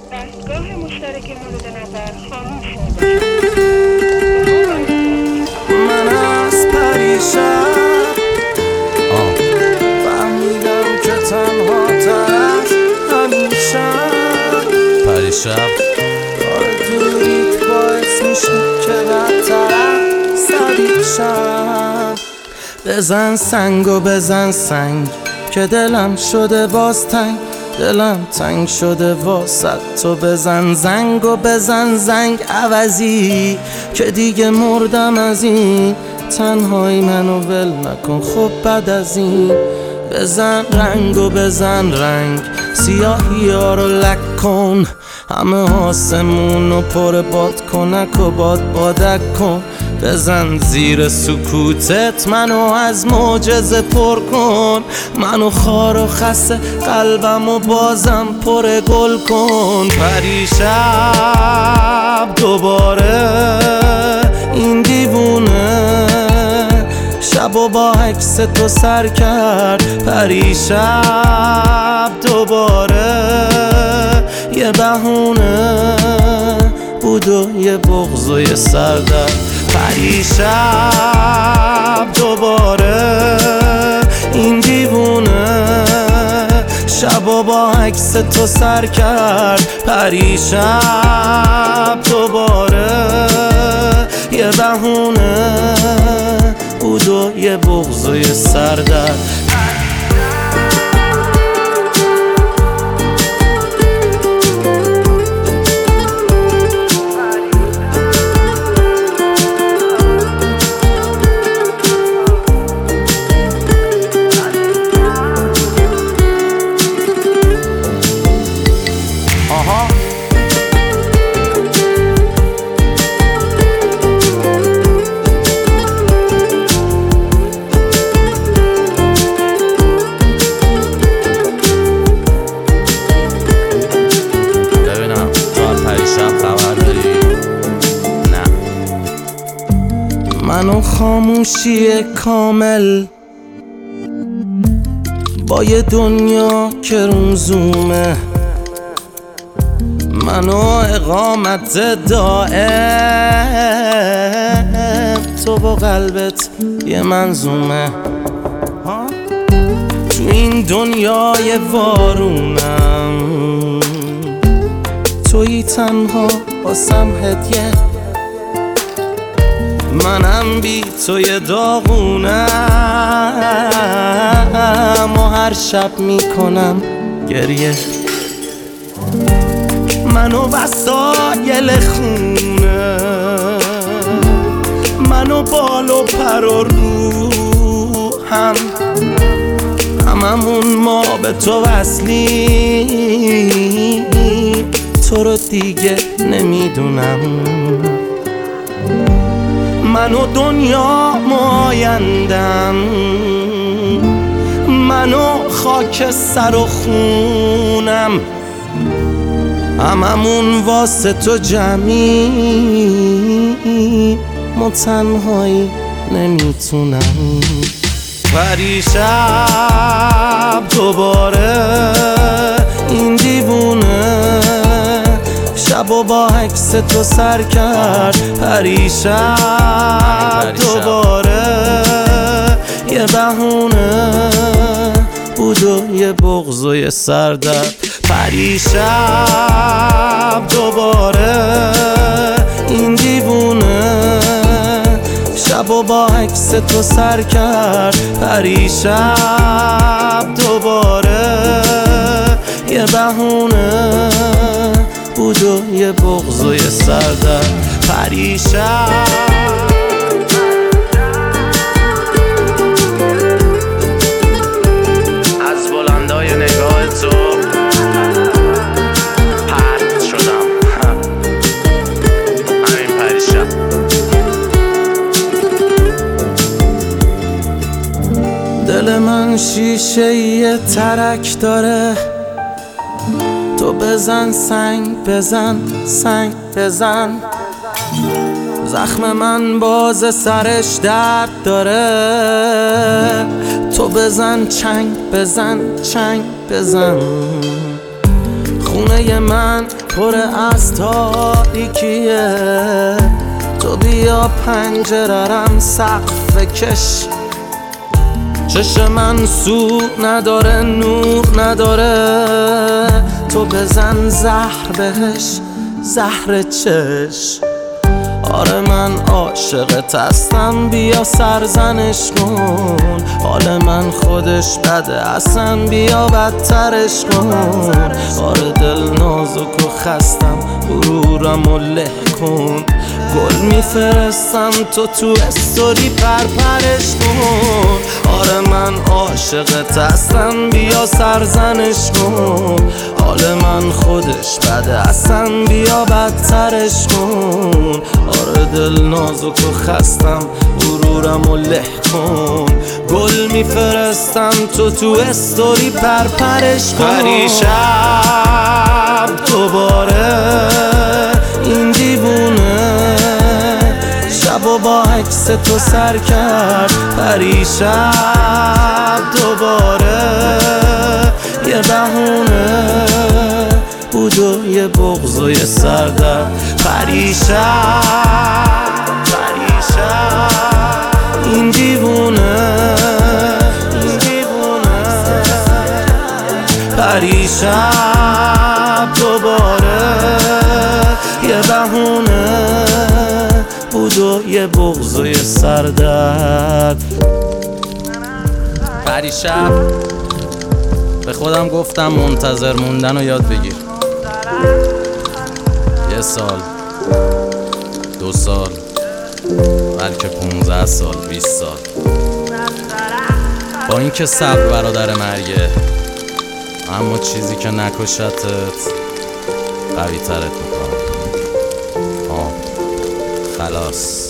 دستگاه مشترک مورد نظر خاموش شده. من از پریشب فهمیدم که تنها ترش همیشم پریشب دوریت باعث میشه که بدترم سریشم. بزن سنگ و بزن سنگ که دلم شده باز تنگ، دلم تنگ شده واسه تو. بزن زنگ و بزن زنگ عوضی که دیگه مردم از این تنهایی. منو ول نکن خب بعد از این. بزن رنگ و بزن رنگ سیاهی ها رو لک کن، همه آسمون رو پر باد کنک و بادک کن. بزن زیر سکوتت منو از معجزه پر کن، منو خار و خسته قلبم و بازم پر گل کن. پریشب دوباره این دیوونه شب و با عکس تو سر کرد. پریشب دوباره یه بهونه بود و یه بغض و یه سردرد. پریشب دوباره این دیوونه شب و با عکس تو سر کرد. پریشب دوباره یه بهونه بود و یه بغض و یه سردرد. منو خاموشی کامل با یه دنیا که روزومه، منو اقامت دائم تو با قلبت یه منظومه. تو این دنیای وارونم تویی تنها واسم هدیه، منم بی توی داغونم و هر شب میکنم گریه. منو وسایل خونه، منو بال و پر و روحم، هممون ما به تو وصلی، تو رو دیگه نمیدونم. منو دنیا آیندم، منو خاک سر و خونم، هممون واسه تو جمعی، ما تنهایی نمیتونم. پریشب دوباره این دیوونه شب و با عکس تو سر کرد. پریشب دوباره یه بهونه بود و یه بغض و یه سردرد. پریشب دوباره این دیوونه شب و با عکس تو سر کرد. پریشب دوباره یه بهونه بود و یه بغض و یه سردرد. پریشب از بلندای نگاه تو پرت شدم. همین پریشب دل من شیشه یه ترک داره، تو بزن سنگ بزن سنگ بزن. زخم من باز سرش درد داره، تو بزن چنگ بزن چنگ بزن. خونه من پر از تاریکیه، تو بیا پنجره‌رم سقف کش. چشم من سو نداره نور نداره، تو بزن زهر بهش زهر چش. آره من عاشقت هستم بیا سرزنش کن، حال من خودش بده اصلا بیا بدترش کن. آره دل نازک و خستم غرورم و له کن، گل میفرستم تو استوری پرپرش کن. آره من عاشقت هستم بیا سرزنش کن، حال من خودش بده اصلا بیا بدترش کن. آره دل نازک و خستم غرورم و له کن، گل میفرستم تو استوری پرپرش کن. پریشب دوباره این دیوونه شب و با عکس تو سر کرد. پریشب دوباره یه بهونه بود و یه بغض و یه سردرد. پریشب این دیوونه پریشب دوباره یه بهونه بود و یه بغض و یه سردرد. پریشب به خودم گفتم منتظر موندن رو یاد بگیر. 1 سال 2 سال بلکه 15 سال 20 سال، با اینکه صبر برادر مرگه، اما چیزی که نکشتت قوی ترت میکنه. خلاص.